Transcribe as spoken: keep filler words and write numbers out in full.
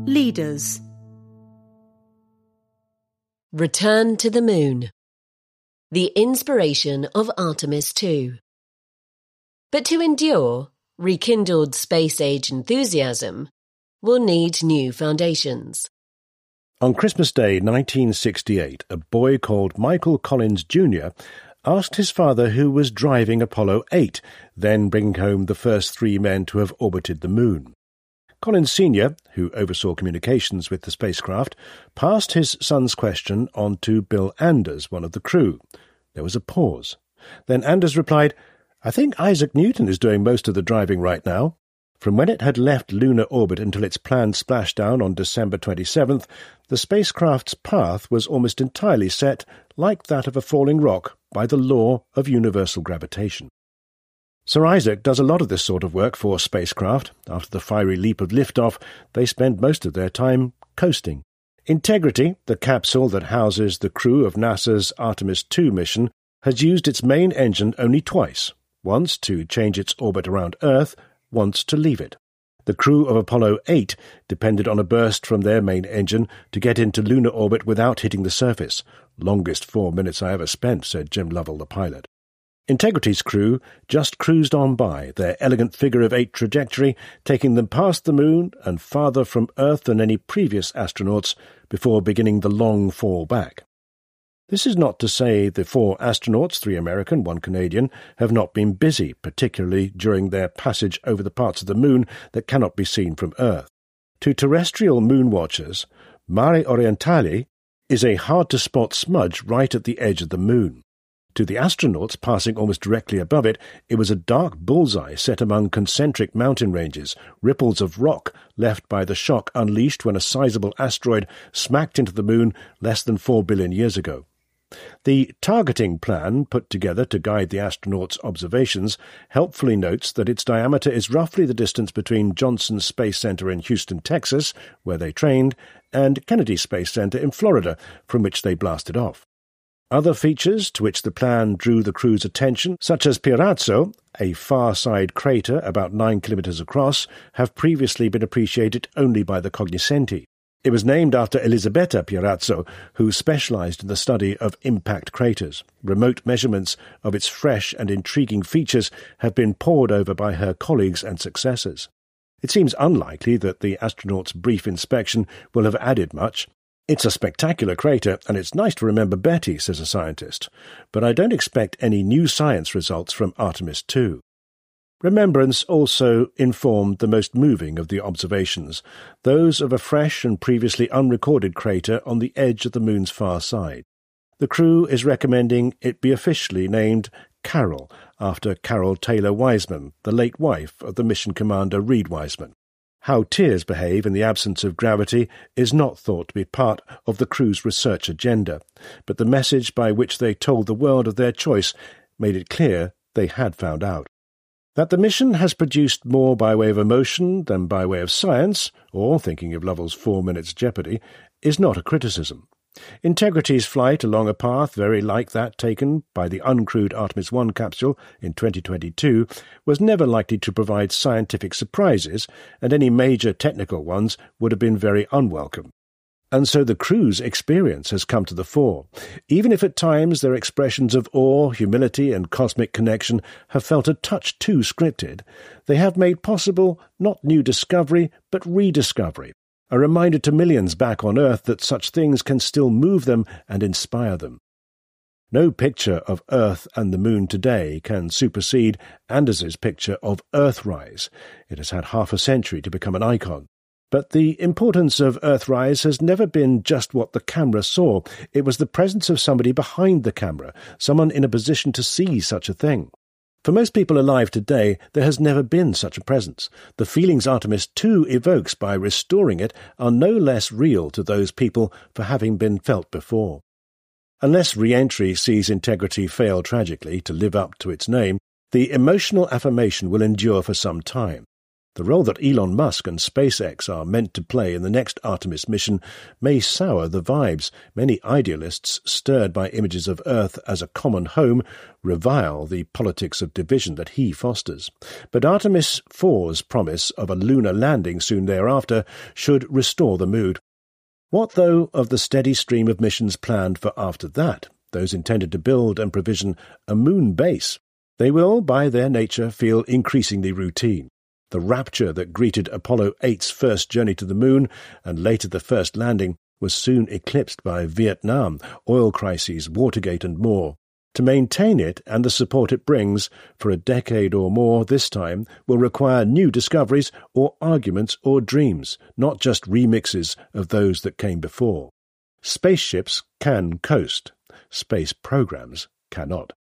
Leaders. Return to the Moon. The inspiration of Artemis two. But to endure, rekindled space-age enthusiasm will need new foundations. On Christmas Day nineteen sixty-eight, a boy called Michael Collins Junior asked his father who was driving Apollo eight, then bringing home the first three men to have orbited the Moon. Collins Senior, who oversaw communications with the spacecraft, passed his son's question on to Bill Anders, one of the crew. There was a pause. Then Anders replied, "I think Isaac Newton is doing most of the driving right now." From when it had left lunar orbit until its planned splashdown on December twenty-seventh, the spacecraft's path was almost entirely set, like that of a falling rock, by the law of universal gravitation. Sir Isaac does a lot of this sort of work for spacecraft. After the fiery leap of liftoff, they spend most of their time coasting. Integrity, the capsule that houses the crew of NASA's Artemis two mission, has used its main engine only twice, once to change its orbit around Earth, once to leave it. The crew of Apollo eight depended on a burst from their main engine to get into lunar orbit without hitting the surface. "Longest four minutes I ever spent," said Jim Lovell, the pilot. Integrity's crew just cruised on by, their elegant figure-of-eight trajectory taking them past the Moon and farther from Earth than any previous astronauts before beginning the long fall back. This is not to say the four astronauts, three American, one Canadian, have not been busy, particularly during their passage over the parts of the Moon that cannot be seen from Earth. To terrestrial moon watchers, Mare Orientale is a hard-to-spot smudge right at the edge of the Moon. To the astronauts passing almost directly above it, it was a dark bullseye set among concentric mountain ranges, ripples of rock left by the shock unleashed when a sizable asteroid smacked into the Moon less than four billion years ago. The targeting plan put together to guide the astronauts' observations helpfully notes that its diameter is roughly the distance between Johnson Space Center in Houston, Texas, where they trained, and Kennedy Space Center in Florida, from which they blasted off. Other features to which the plan drew the crew's attention, such as Pirazzo, a far-side crater about nine kilometers across, have previously been appreciated only by the cognoscenti. It was named after Elisabetta Pirazzo, who specialized in the study of impact craters. Remote measurements of its fresh and intriguing features have been pored over by her colleagues and successors. It seems unlikely that the astronauts' brief inspection will have added much. "It's a spectacular crater, and it's nice to remember Betty," says a scientist, "but I don't expect any new science results from Artemis two. Remembrance also informed the most moving of the observations, those of a fresh and previously unrecorded crater on the edge of the Moon's far side. The crew is recommending it be officially named Carol, after Carol Taylor Wiseman, the late wife of the mission commander Reed Wiseman. How tears behave in the absence of gravity is not thought to be part of the crew's research agenda, but the message by which they told the world of their choice made it clear they had found out. That the mission has produced more by way of emotion than by way of science, or, thinking of Lovell's Four Minutes Jeopardy, is not a criticism. Integrity's flight along a path very like that taken by the uncrewed Artemis one capsule in twenty twenty-two was never likely to provide scientific surprises, and any major technical ones would have been very unwelcome. And so the crew's experience has come to the fore. Even if at times their expressions of awe, humility, and cosmic connection have felt a touch too scripted, they have made possible not new discovery, but rediscovery, a reminder to millions back on Earth that such things can still move them and inspire them. No picture of Earth and the Moon today can supersede Anders's picture of Earthrise. It has had half a century to become an icon. But the importance of Earthrise has never been just what the camera saw. It was the presence of somebody behind the camera, someone in a position to see such a thing. For most people alive today, there has never been such a presence. The feelings Artemis two evokes by restoring it are no less real to those people for having been felt before. Unless re-entry sees Integrity fail tragically to live up to its name, the emotional affirmation will endure for some time. The role that Elon Musk and SpaceX are meant to play in the next Artemis mission may sour the vibes. Many idealists, stirred by images of Earth as a common home, revile the politics of division that he fosters. But Artemis four's promise of a lunar landing soon thereafter should restore the mood. What, though, of the steady stream of missions planned for after that, those intended to build and provision a moon base? They will, by their nature, feel increasingly routine. The rapture that greeted Apollo eight's first journey to the moon, and later the first landing, was soon eclipsed by Vietnam, oil crises, Watergate and more. To maintain it and the support it brings, for a decade or more this time, will require new discoveries or arguments or dreams, not just remixes of those that came before. Spaceships can coast. Space programs cannot.